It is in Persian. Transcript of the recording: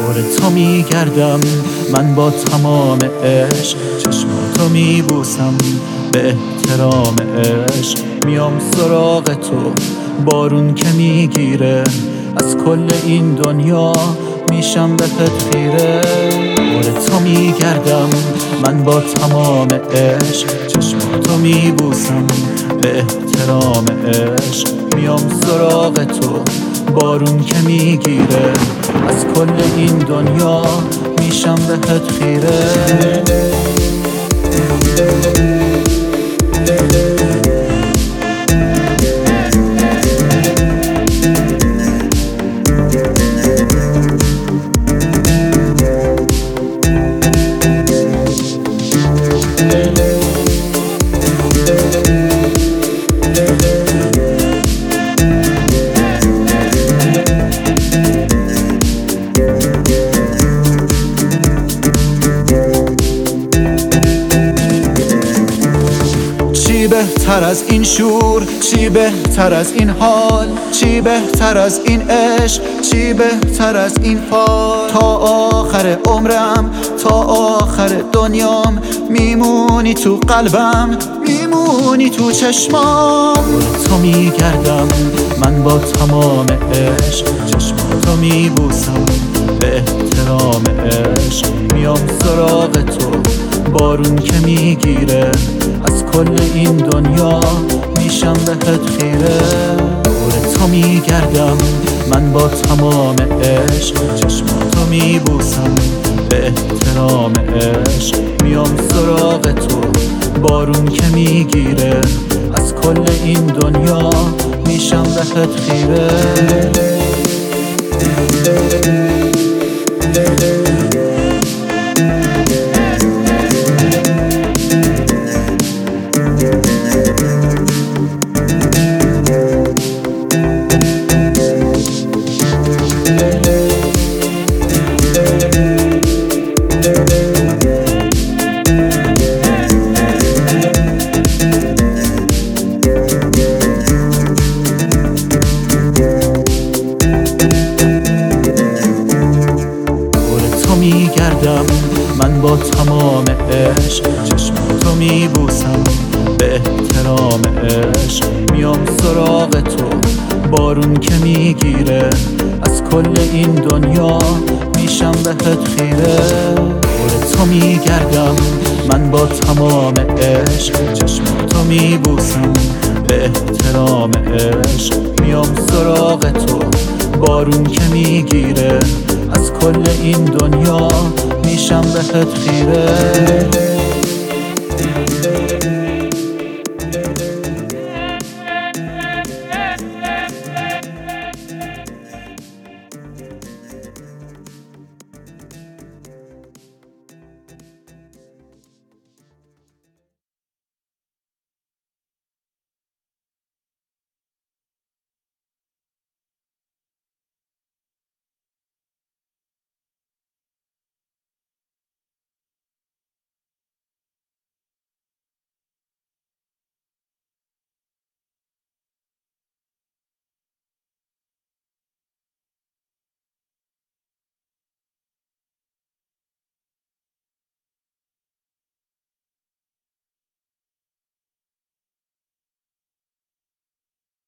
دور تو میگردم من با تمام عشق، چشماتو میبوسم به احترام عشق. میام سراغ تو بارون که میگیره، از کل این دنیا میشم بهت خیره. دور تو میگردم من با تمام عشق، چشماتو میبوسم به احترام عشق. میام سراغ تو بارون که میگیره، از کل این دنیا میشم بهت خیره. چی بهتر از این شور، چی بهتر از این حال، چی بهتر از این عشق، چی بهتر از این فال. تا آخر عمرم، تا آخر دنیام میمونی تو قلبم، میمونی تو چشمام. دور تو میگردم من با تمام عشق، چشماتو میبوسم به احترام عشق. میام سراغ تو بارون که میگیره، از کل این دنیا میشم بهت خیره. دور تو میگردم من با تمام عشق، چشماتو میبوسم به احترام عشق. میام سراغ تو بارون که میگیره، از کل این دنیا میشم بهت خیره. میگردم من با تمام عشق، چشماتو میبوسم به احترام عشق. میام سراغ تو بارون که میگیره، از کل این دنیا میشم بهت خیره. دور تو میگردم من با تمام عشق، چشماتو میبوسم به احترام عشق. میام سراغ تو بارون که میگیره، از کل این دنیا میشم بهت خیره.